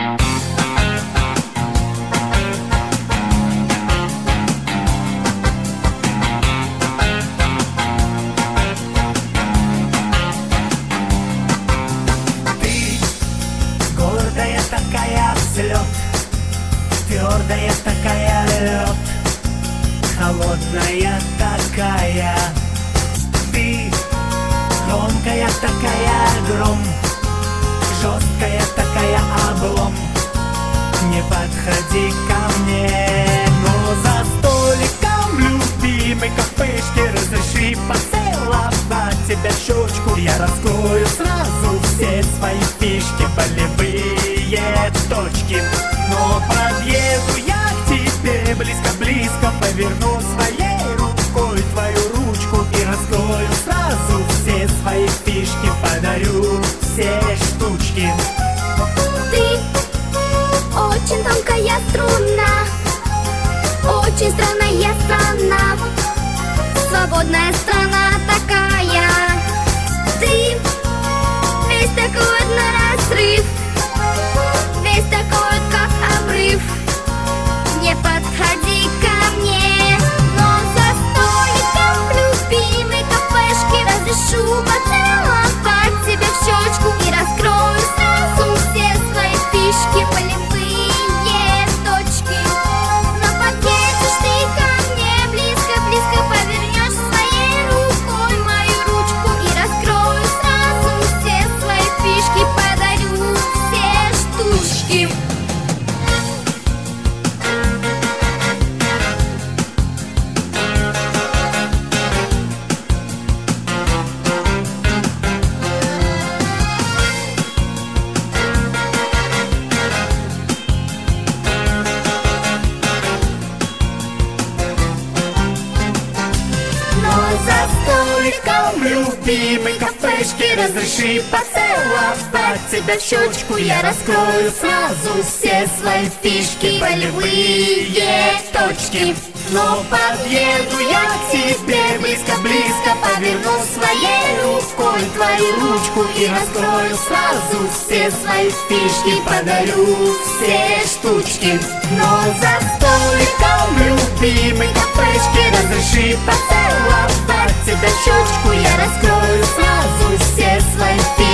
Твердая такая, лед, холодная такая. Ты громкая такая, гром, жесткая такая, облом. Не подходи ко мне, но за столиком любимой кафешки разреши поцеловать тебя в щечку. Я раскрою сразу все свои фишки, болевые точки. Но подъеду я к тебе близко-близко, поверну своей рукой твою ручку и раскрою сразу все свои фишки, подарю все штучки. Ты очень тонкая струна, очень странная страна, свободная страна такая. Ты весь такой на разрыв, весь такой как обрыв. Не подходи ко мне, но за столиком в любимой кафешке разрешу поцеловать тебя в щечку и раскрою сразу все свои фишки, болевые точки. Но подъедешь ты ко мне близко-близко, повернешь своей рукой мою ручку и раскрою сразу все свои фишки, подарю все штучки. За столиком в любимой кафешке разреши поцеловать тебя в щечку. Я раскрою сразу все свои фишки, болевые точки. Но подъеду я к тебе близко-близко, поверну своей рукой твою ручку и раскрою сразу все свои фишки, подарю все штучки. Но за столиком в любимой кафешке разреши поцеловать тебя в щечку. Я раскрою сразу все свои фишки,